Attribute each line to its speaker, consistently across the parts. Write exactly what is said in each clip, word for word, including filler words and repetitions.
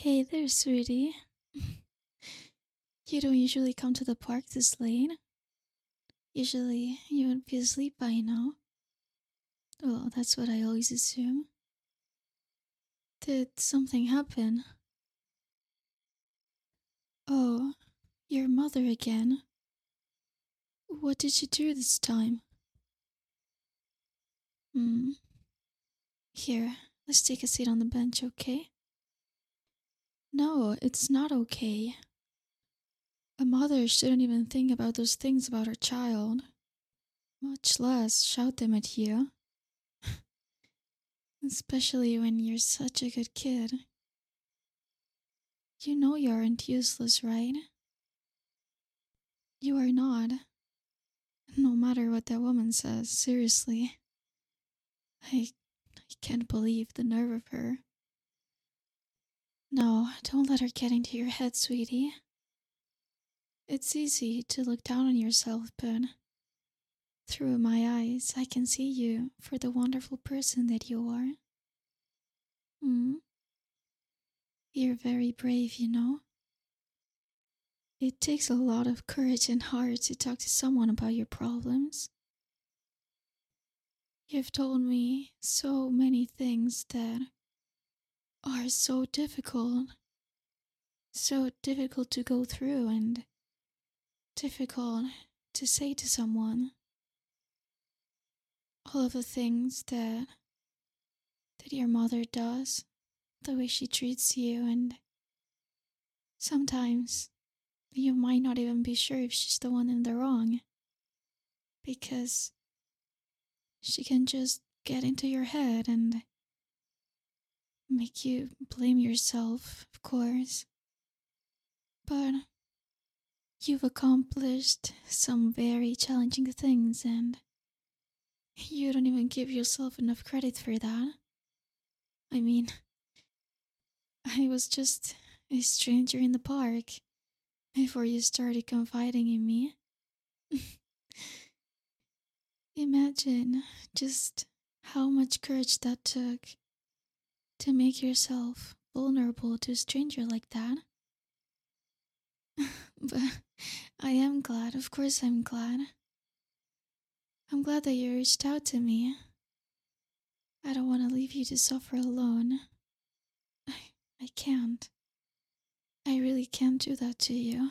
Speaker 1: Hey there, sweetie. You don't usually come to the park this late. Usually, you would be asleep by now. Well, that's what I always assume. Did something happen? Oh, your mother again. What did she do this time? Hmm. Here, let's take a seat on the bench, okay? No, it's not okay. A mother shouldn't even think about those things about her child, much less shout them at you. Especially when you're such a good kid. You know you aren't useless, right? You are not. No matter what that woman says, seriously. I I can't believe the nerve of her. No, don't let her get into your head, sweetie. It's easy to look down on yourself, but through my eyes, I can see you for the wonderful person that you are. Hmm? You're very brave, you know? It takes a lot of courage and heart to talk to someone about your problems. You've told me so many things that are so difficult, so difficult to go through and difficult to say to someone. All of the things that that your mother does, the way she treats you, and sometimes you might not even be sure if she's the one in the wrong because she can just get into your head and make you blame yourself, of course. But you've accomplished some very challenging things, and you don't even give yourself enough credit for that. I mean, I was just a stranger in the park before you started confiding in me. Imagine just how much courage that took to make yourself vulnerable to a stranger like that. But I am glad, of course, I'm glad. I'm glad that you reached out to me. I don't want to leave you to suffer alone. I, I can't. I really can't do that to you.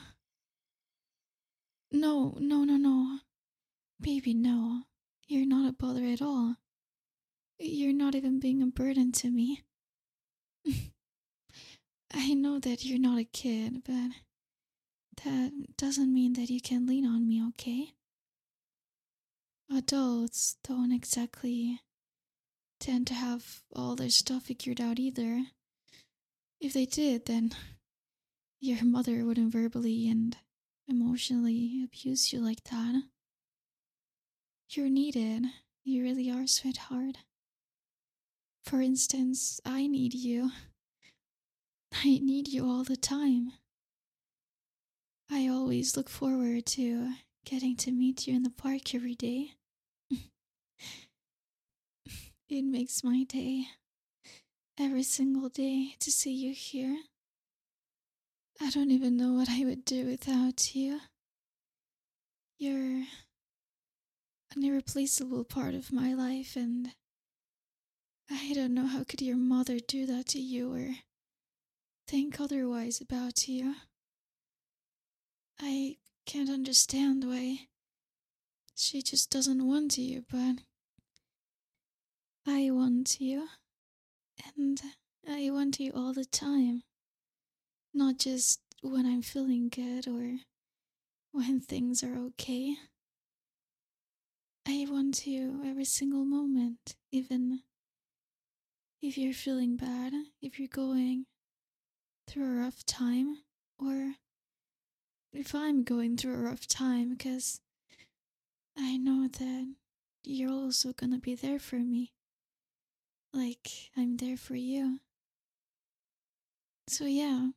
Speaker 1: No, no, no, no. Baby, no. You're not a bother at all. You're not even being a burden to me. I know that you're not a kid, but that doesn't mean that you can lean on me, okay? Adults don't exactly tend to have all their stuff figured out either. If they did, then your mother wouldn't verbally and emotionally abuse you like that. You're needed. You really are, sweetheart. For instance, I need you. I need you all the time. I always look forward to getting to meet you in the park every day. It makes my day, every single day, to see you here. I don't even know what I would do without you. You're an irreplaceable part of my life, and I don't know how could your mother do that to you or think otherwise about you. I can't understand why she just doesn't want you, but I want you, and I want you all the time. Not just when I'm feeling good or when things are okay. I want you every single moment, even if you're feeling bad, if you're going through a rough time, or if I'm going through a rough time, because I know that you're also gonna be there for me, like I'm there for you. So, yeah,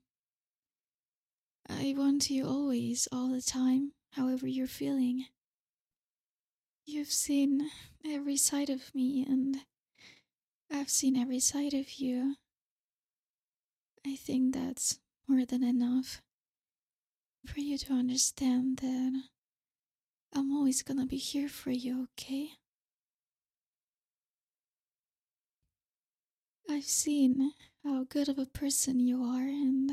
Speaker 1: I want you always, all the time, however you're feeling. You've seen every side of me, and I've seen every side of you. I think that's more than enough for you to understand that I'm always gonna be here for you, okay? I've seen how good of a person you are, and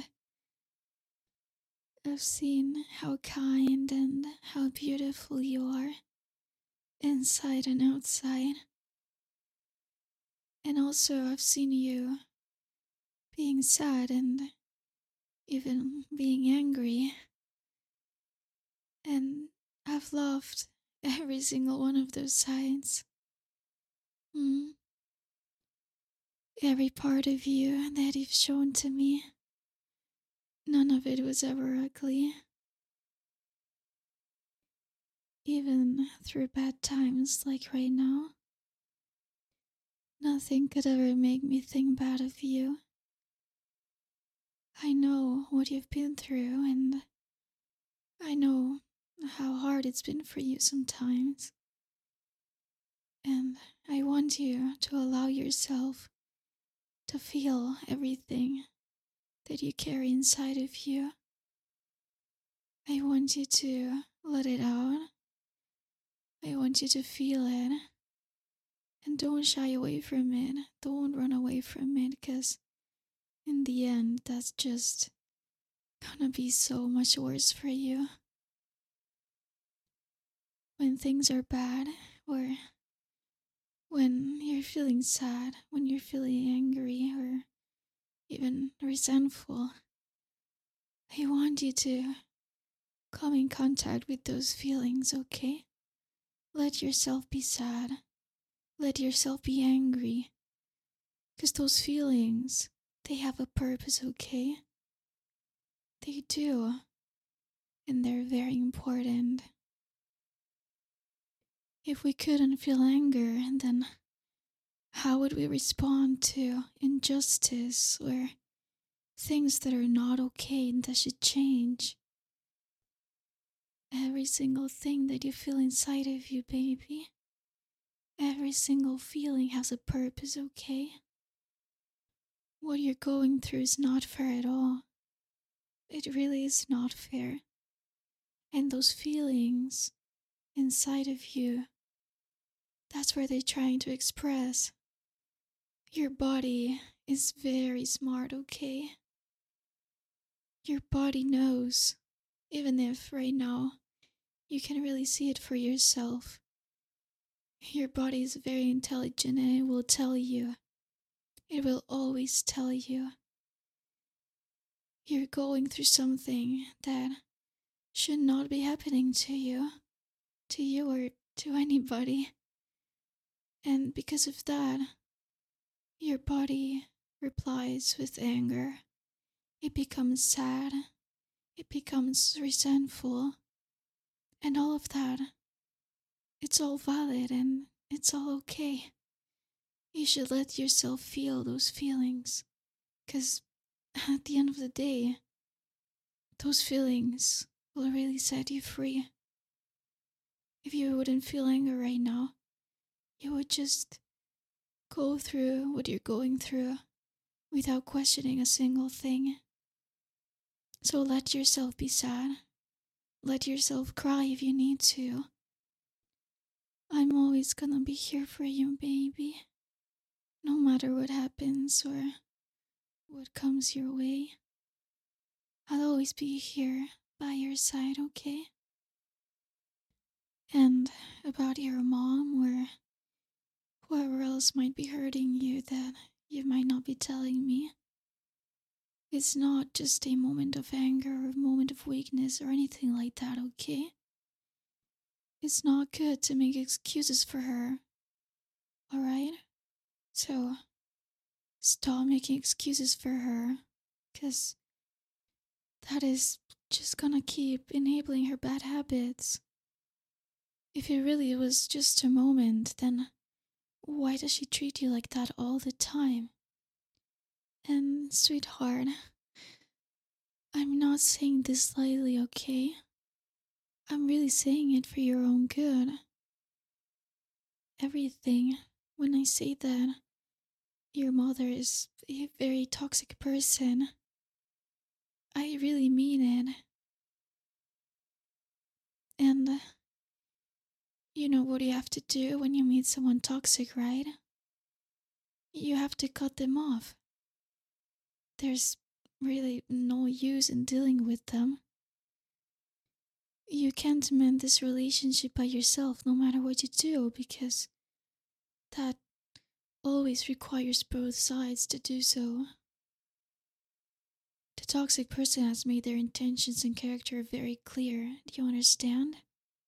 Speaker 1: I've seen how kind and how beautiful you are, inside and outside. And also, I've seen you being sad and even being angry. And I've loved every single one of those sides. Mm. Every part of you that you've shown to me, none of it was ever ugly. Even through bad times like right now, nothing could ever make me think bad of you. I know what you've been through, and I know how hard it's been for you sometimes. And I want you to allow yourself to feel everything that you carry inside of you. I want you to let it out. I want you to feel it. And don't shy away from it. Don't run away from it, because in the end, that's just gonna be so much worse for you. When things are bad, or when you're feeling sad, when you're feeling angry, or even resentful, I want you to come in contact with those feelings, okay? Let yourself be sad. Let yourself be angry. Because those feelings, they have a purpose, okay? They do. And they're very important. If we couldn't feel anger, then how would we respond to injustice or things that are not okay and that should change? Every single thing that you feel inside of you, baby, every single feeling has a purpose, okay? What you're going through is not fair at all. It really is not fair. And those feelings inside of you, that's where they're trying to express. Your body is very smart, okay? Your body knows, even if right now you can really see it for yourself. Your body is very intelligent and it will tell you. It will always tell you. You're going through something that should not be happening to you, to you or to anybody. And because of that, your body replies with anger. It becomes sad. It becomes resentful. And all of that, it's all valid and it's all okay. You should let yourself feel those feelings. Because at the end of the day, those feelings will really set you free. If you wouldn't feel anger right now, you would just go through what you're going through without questioning a single thing. So let yourself be sad. Let yourself cry if you need to. I'm always gonna be here for you, baby. No matter what happens or what comes your way, I'll always be here by your side, okay? And about your mom or whoever else might be hurting you that you might not be telling me, it's not just a moment of anger or a moment of weakness or anything like that, okay? It's not good to make excuses for her, alright? So, stop making excuses for her, because that is just gonna keep enabling her bad habits. If it really was just a moment, then why does she treat you like that all the time? And, sweetheart, I'm not saying this lightly, okay? I'm really saying it for your own good. Everything, when I say that, your mother is a very toxic person. I really mean it. And uh, you know what you have to do when you meet someone toxic, right? You have to cut them off. There's really no use in dealing with them. You can't mend this relationship by yourself no matter what you do because that always requires both sides to do so. The toxic person has made their intentions and character very clear. Do you understand?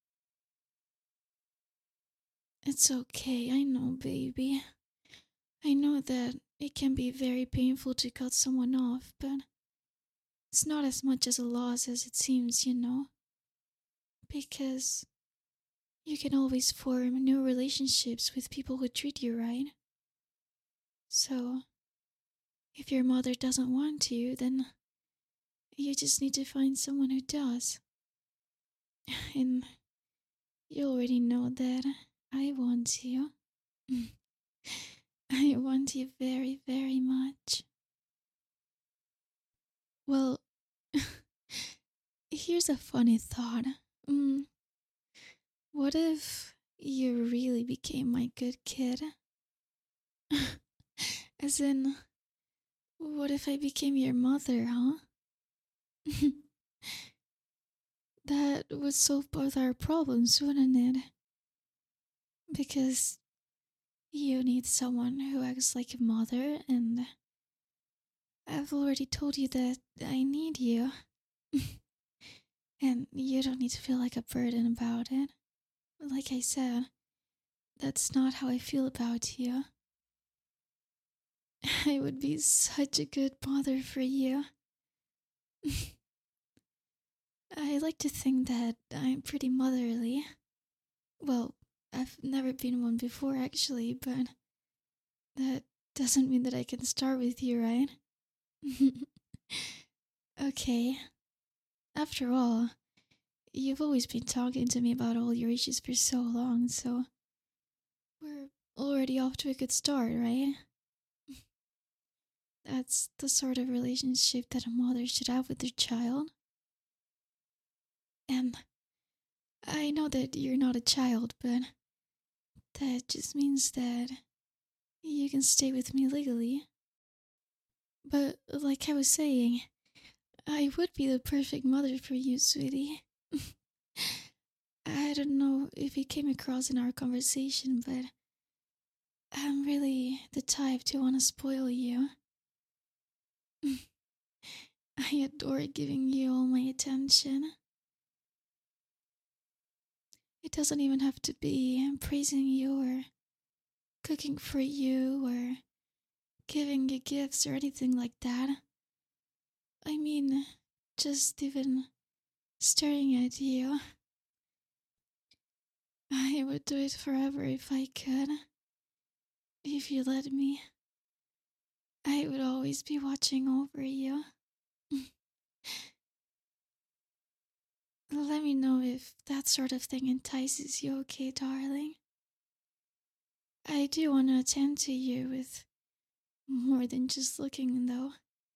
Speaker 1: It's okay, I know, baby. I know that it can be very painful to cut someone off, but it's not as much as a loss as it seems, you know? Because you can always form new relationships with people who treat you right. So, if your mother doesn't want you, then you just need to find someone who does. And you already know that I want you. I want you very, very much. Well, here's a funny thought. Mm, what if you really became my good kid? As in, what if I became your mother, huh? That would solve both our problems, wouldn't it? Because you need someone who acts like a mother, and I've already told you that I need you. And you don't need to feel like a burden about it. Like I said, that's not how I feel about you. I would be such a good mother for you. I like to think that I'm pretty motherly. Well, I've never been one before actually, but that doesn't mean that I can start with you, right? Okay. After all, you've always been talking to me about all your issues for so long, so we're already off to a good start, right? That's the sort of relationship that a mother should have with their child. And I know that you're not a child, but that just means that you can stay with me legally. But like I was saying, I would be the perfect mother for you, sweetie. I don't know if it came across in our conversation, but I'm really the type to want to spoil you. I adore giving you all my attention. It doesn't even have to be praising you or cooking for you or giving you gifts or anything like that. I mean, just even staring at you. I would do it forever if I could. If you let me, I would always be watching over you. Let me know if that sort of thing entices you, okay, darling? I do want to attend to you with more than just looking, though.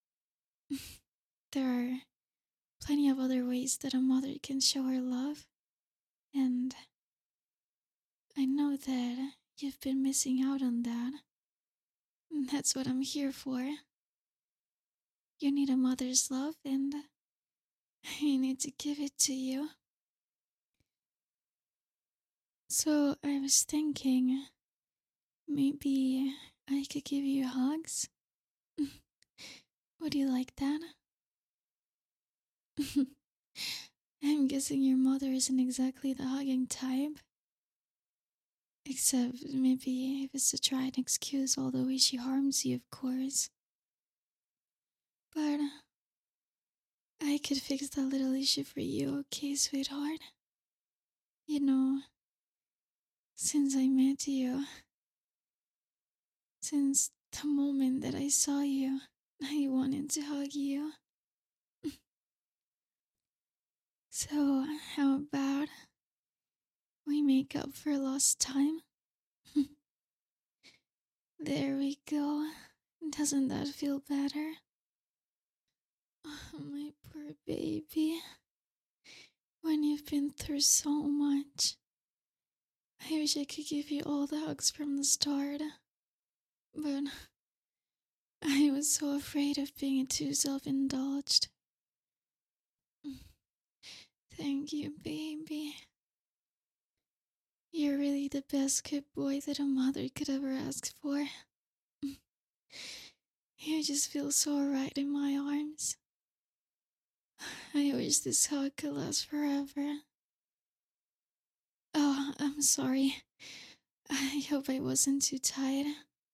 Speaker 1: There are plenty of other ways that a mother can show her love, and I know that you've been missing out on that. That's what I'm here for. You need a mother's love, and I need to give it to you. So I was thinking maybe I could give you hugs. Would you like that? I'm guessing your mother isn't exactly the hugging type. Except maybe if it's to try and excuse all the way she harms you, of course. But I could fix that little issue for you, okay, sweetheart? You know, since I met you, since the moment that I saw you, I wanted to hug you. So, how about we make up for lost time? There we go. Doesn't that feel better? Oh, my poor baby. When you've been through so much, I wish I could give you all the hugs from the start, but I was so afraid of being too self indulged. Thank you, baby. You're really the best good boy that a mother could ever ask for. You just feel so right in my arms. I wish this hug could last forever. Oh, I'm sorry. I hope I wasn't too tight.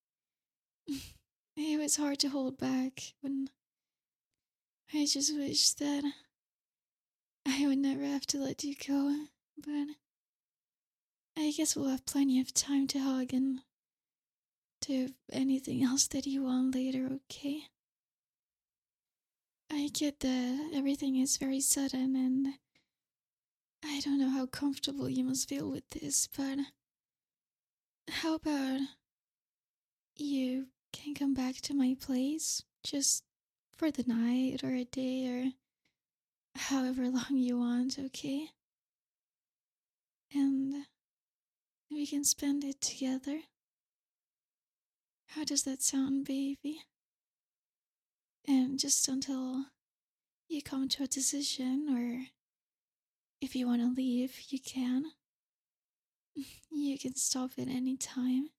Speaker 1: It was hard to hold back when I just wish that I would never have to let you go, but I guess we'll have plenty of time to hug and do anything else that you want later, okay? I get that everything is very sudden and I don't know how comfortable you must feel with this, but how about you can come back to my place just for the night or a day or however long you want, okay? And we can spend it together. How does that sound, baby? And just until you come to a decision, or if you want to leave, you can. You can stop at any time.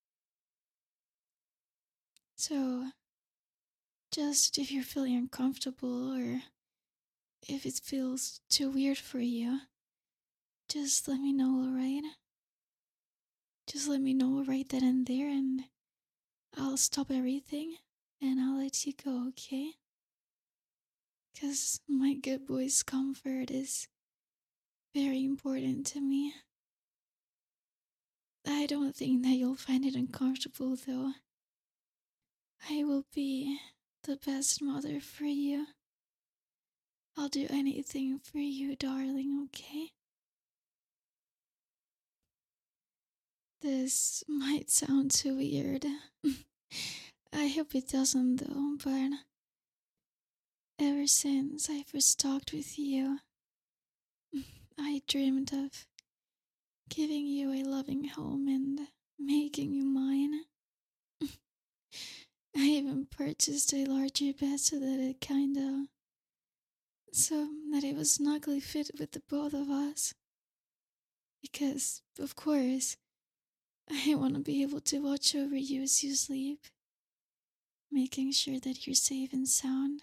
Speaker 1: So, just if you're feeling uncomfortable or if it feels too weird for you, just let me know, alright? Just let me know right then and there, and I'll stop everything and I'll let you go, okay? Because my good boy's comfort is very important to me. I don't think that you'll find it uncomfortable, though. I will be the best mother for you. I'll do anything for you, darling, okay? This might sound too weird. I hope it doesn't, though, but ever since I first talked with you, I dreamed of giving you a loving home and making you mine. I even purchased a larger bed so that it kinda. so that it was snugly fit with the both of us. Because, of course, I want to be able to watch over you as you sleep, making sure that you're safe and sound.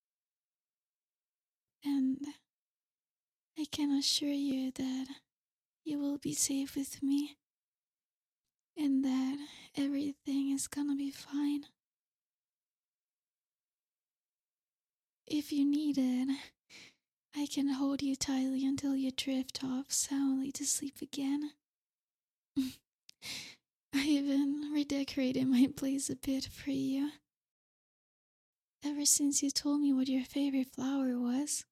Speaker 1: And I can assure you that you will be safe with me and that everything is gonna be fine. If you need it, I can hold you tightly until you drift off soundly to sleep again. I even redecorated my place a bit for you. Ever since you told me what your favorite flower was,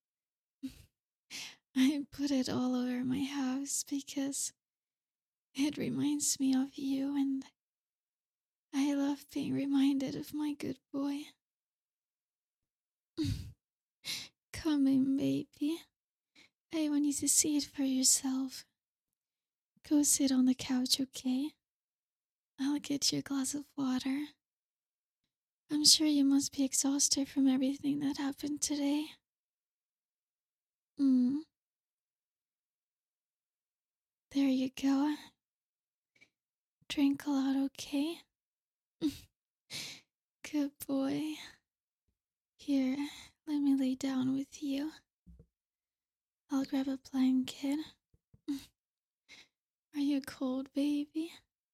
Speaker 1: I put it all over my house because it reminds me of you and I love being reminded of my good boy. Come in, baby. I want you to see it for yourself. Go sit on the couch, okay? I'll get you a glass of water. I'm sure you must be exhausted from everything that happened today. Mm. There you go. Drink a lot, okay? Good boy. Here, let me lay down with you. I'll grab a blanket. Are you cold, baby?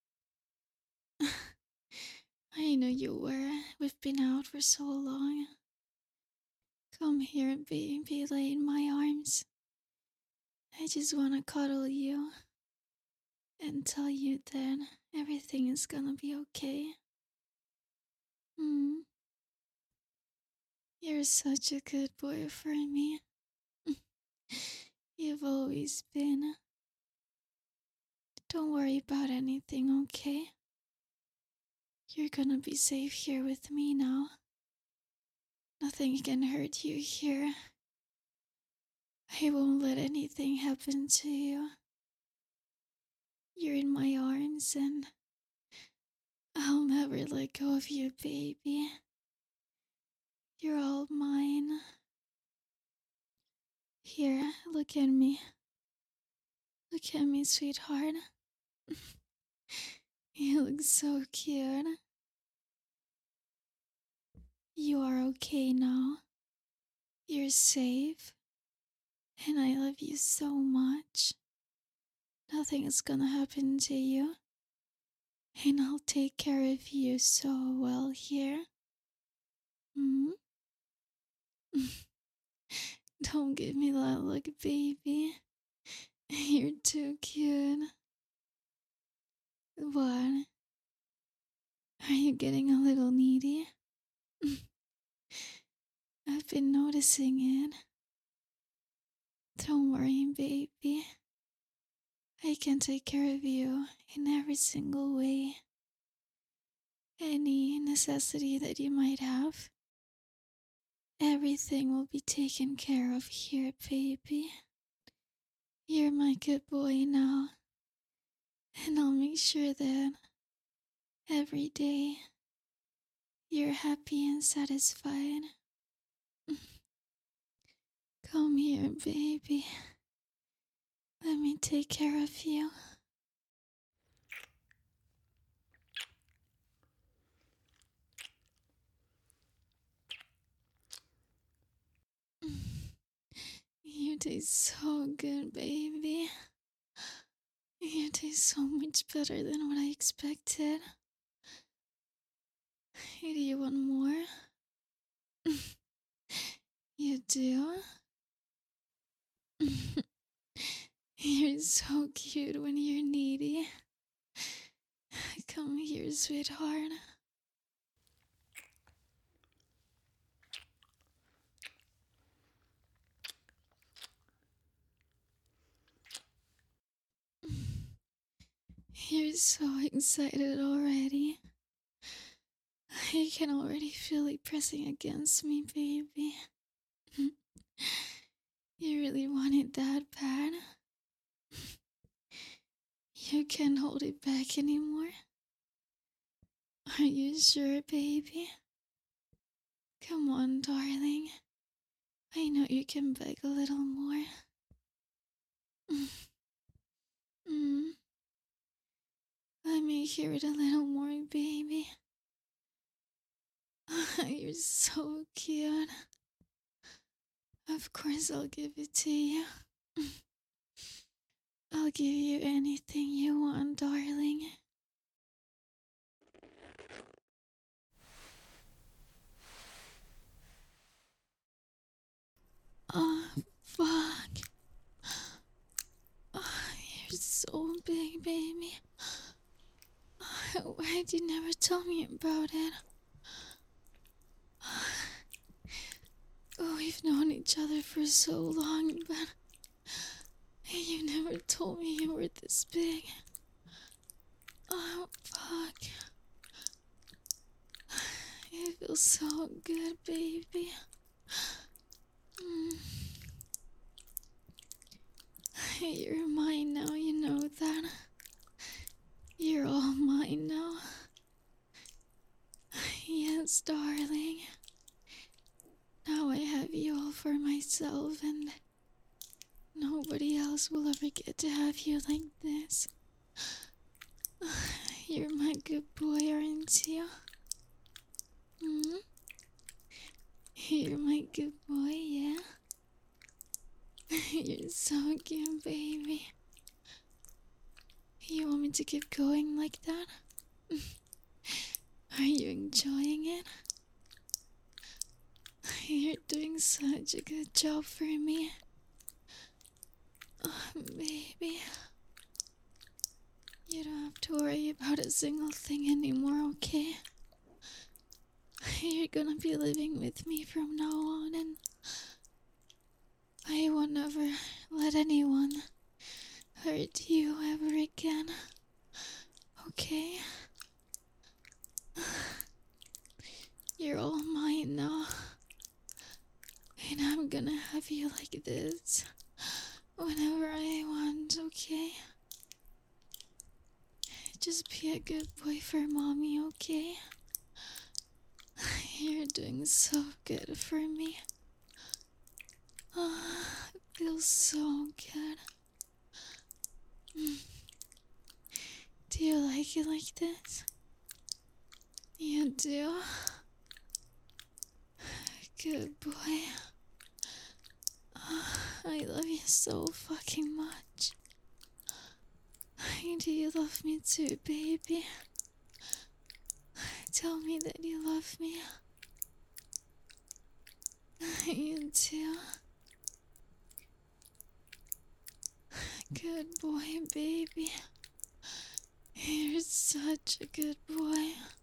Speaker 1: I know you were. We've been out for so long. Come here, baby, lay in my arms. I just want to cuddle you and tell you that everything is gonna be okay. Mm. You're such a good boy for me. You've always been. Don't worry about anything, okay? You're gonna be safe here with me now. Nothing can hurt you here. I won't let anything happen to you. You're in my arms and I'll never let go of you, baby. You're all mine. Here, look at me. Look at me, sweetheart. You look so cute. You are okay now. You're safe. And I love you so much. Nothing is gonna happen to you. And I'll take care of you so well here. Hmm? Don't give me that look, baby. You're too cute. What? Are you getting a little needy? I've been noticing it. Don't worry, baby. I can take care of you in every single way. Any necessity that you might have, everything will be taken care of here, baby. You're my good boy now, and I'll make sure that every day you're happy and satisfied. Come here, baby. Let me take care of you. You taste so good, baby. You taste so much better than what I expected. Hey, do you want more? You do? You're so cute when you're needy. Come here, sweetheart. You're so excited already. I can already feel it pressing against me, baby. You really want it that bad? You can't hold it back anymore? Are you sure, baby? Come on, darling. I know you can beg a little more. Mm. Let me hear it a little more, baby. You're so cute. Of course, I'll give it to you. I'll give you anything you want, darling. Oh, fuck. Oh, you're so big, baby. Why'd you never tell me about it? Oh, we've known each other for so long, but you never told me you were this big. Oh, fuck. It feels so good, baby. Mm. You're mine now, you know that. You're all mine now. Yes, darling. Now I have you all for myself, and nobody else will ever get to have you like this. You're my good boy, aren't you? Hmm? You're my good boy, yeah? You're so cute, baby. You want me to keep going like that? Are you enjoying it? You're doing such a good job for me. Oh, baby. You don't have to worry about a single thing anymore, okay? You're gonna be living with me from now on, and I will never let anyone hurt you ever again. Okay? You're all mine now. And I'm gonna have you like this whenever I want, okay? Just be a good boy for mommy, okay? You're doing so good for me. Oh, it feels so good. Do you like it like this? You do? Good boy. Oh, I love you so fucking much. Do you love me too, baby? Tell me that you love me. You too. Good boy, baby. You're such a good boy.